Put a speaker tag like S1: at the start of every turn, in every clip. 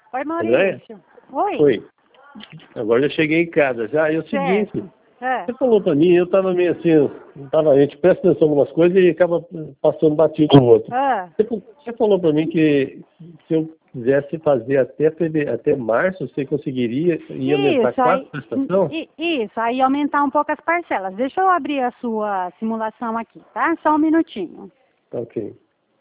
S1: Oi,
S2: Andréia?
S1: Maurício. Oi.
S2: Oi. Agora já cheguei em casa já. E é o seguinte,
S1: É.
S2: você falou pra mim, eu tava meio assim, a gente presta atenção em algumas coisas e acaba passando batido no outro.
S1: É.
S2: Você falou pra mim que se eu quisesse fazer até março, você conseguiria e aumentar
S1: Isso, aí,
S2: 4 prestações?
S1: isso, aí aumentar um pouco as parcelas. Deixa eu abrir a sua simulação aqui, tá? Só um minutinho.
S2: Ok.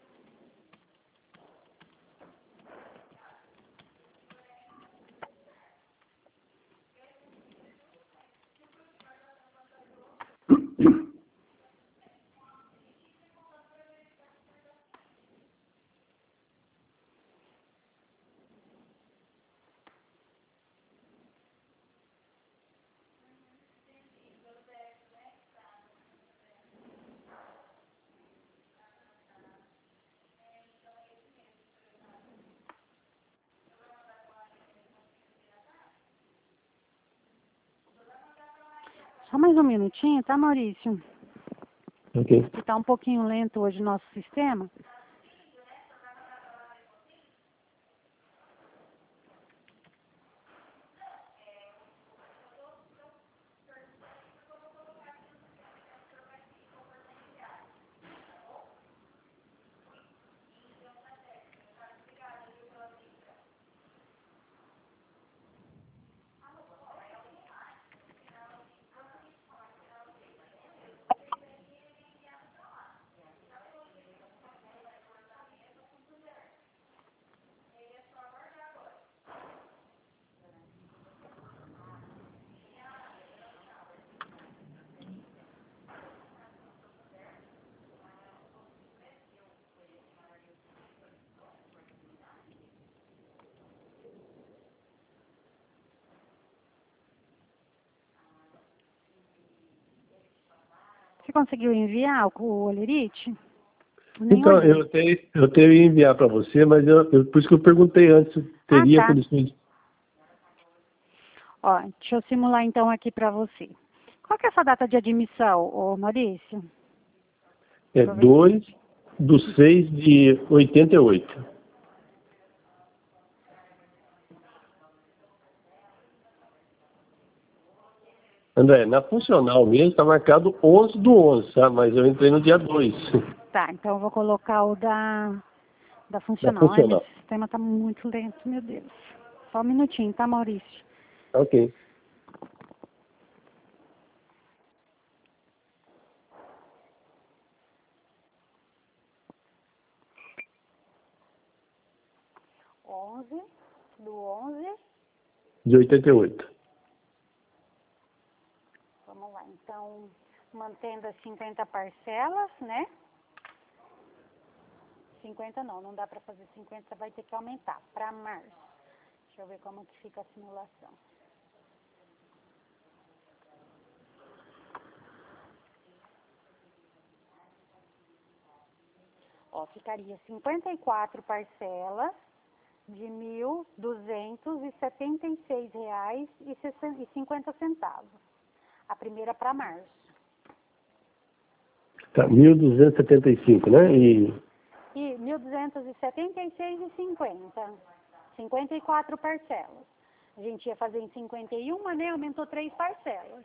S1: Só mais um minutinho, tá, Maurício?
S2: Ok.
S1: Que tá um pouquinho lento hoje o nosso sistema. Você conseguiu enviar o olerite? Nem
S2: Então,
S1: olhei.
S2: eu teria que enviar para você, mas por isso que eu perguntei antes se
S1: Ah,
S2: teria
S1: tá.
S2: condições.
S1: Ó, deixa eu simular então aqui para você. Qual que é a sua data de admissão, ô Maurício?
S2: É
S1: Deixa eu ver.
S2: 2/6/88. André, na funcional mesmo está marcado 11/11, tá? Mas eu entrei no dia 2
S1: Tá, então eu vou colocar o da
S2: da
S1: funcional. Ai, meu
S2: funcional.
S1: sistema tá muito lento, meu Deus. Só um minutinho, tá, Maurício?
S2: Ok.
S1: Onze do 11.
S2: De 88.
S1: Vamos lá, então, mantendo as 50 parcelas, né? 50 não dá para fazer 50, vai ter que aumentar para março. Deixa eu ver como que fica a simulação. Ó, ficaria 54 parcelas de R$1.276,50. A primeira para março.
S2: Tá, 1.275, né?
S1: E 1.276,50. 54 parcelas. A gente ia fazer em 51, né? Aumentou 3 parcelas.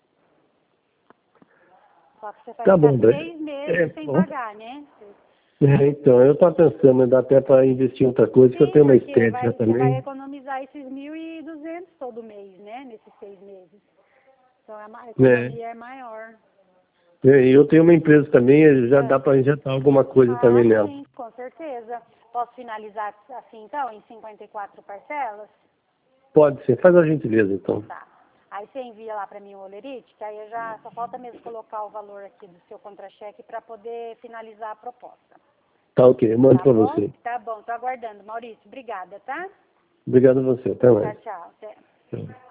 S1: Só que você vai
S2: Tá
S1: ficar
S2: bom, André.
S1: 6 meses sem
S2: Bom.
S1: pagar, né?
S2: Então, eu estava pensando, dá até para investir em outra coisa, que eu
S1: Sim,
S2: tenho uma
S1: porque
S2: estética
S1: você vai
S2: também.
S1: economizar esses 1.200 todo mês, né? Nesses 6 meses. Então a
S2: É.
S1: economia é maior.
S2: E eu tenho uma empresa também, já
S1: É.
S2: dá para injetar alguma coisa também
S1: Ah,
S2: nela.
S1: sim, com certeza. Posso finalizar assim, então, em 54 parcelas?
S2: Pode ser, faz a gentileza então.
S1: Tá. Aí você envia lá para mim o olerite, que aí eu já só falta mesmo colocar o valor aqui do seu contra-cheque para poder finalizar a proposta.
S2: Tá ok, eu mando
S1: Tá
S2: para
S1: bom?
S2: você.
S1: Tá bom, tô aguardando. Maurício, obrigada, tá?
S2: Obrigado a você, até
S1: Tchau,
S2: mais.
S1: tchau. Até.
S2: Tchau.